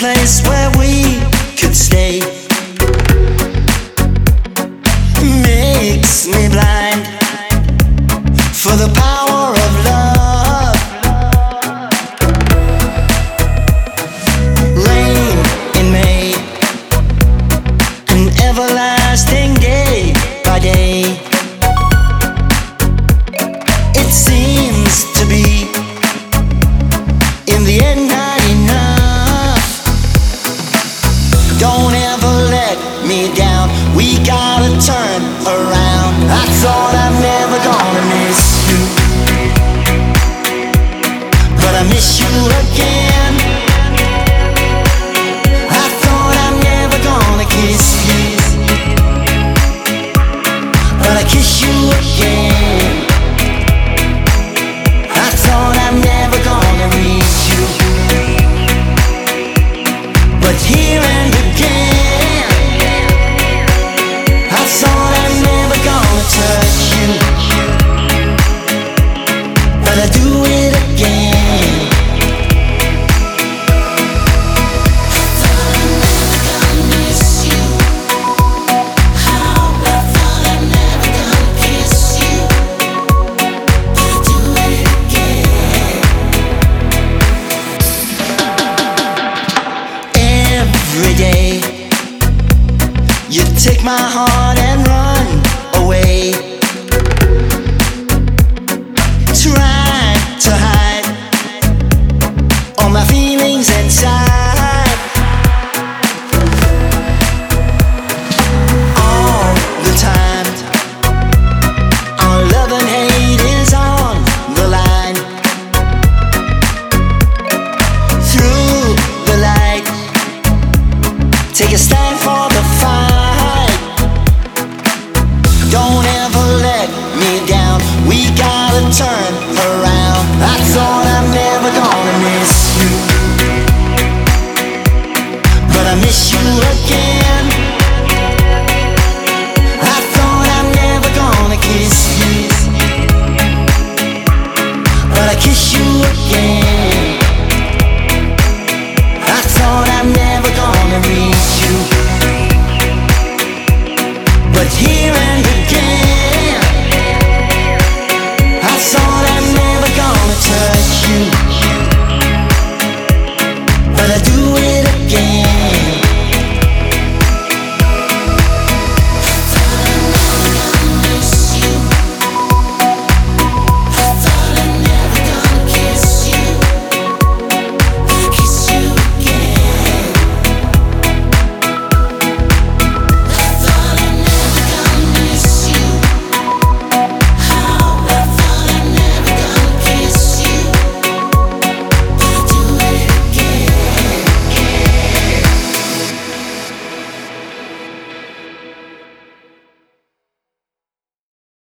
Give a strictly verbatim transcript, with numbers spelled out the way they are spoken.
place where we could stay makes me blind for the power of love. Rain in May, an everlasting day by day. It seems to be in the end not enough. Don't ever let me down, we gotta turn around. I thought I'm never gonna miss you, but I miss you again. I thought I'm never gonna kiss you, but I kiss you again. I thought I'm never gonna reach you, but here and again. I thought I'm never gonna touch you, but I do it again. I thought I'm never gonna miss you. How I thought I'm never gonna kiss you, but I do it again. Every day you take my heart and run away, try to hide all my feelings inside. All the time our love and hate is on the line. Through the light, take a stand for the fight. Don't ever let me down, we gotta turn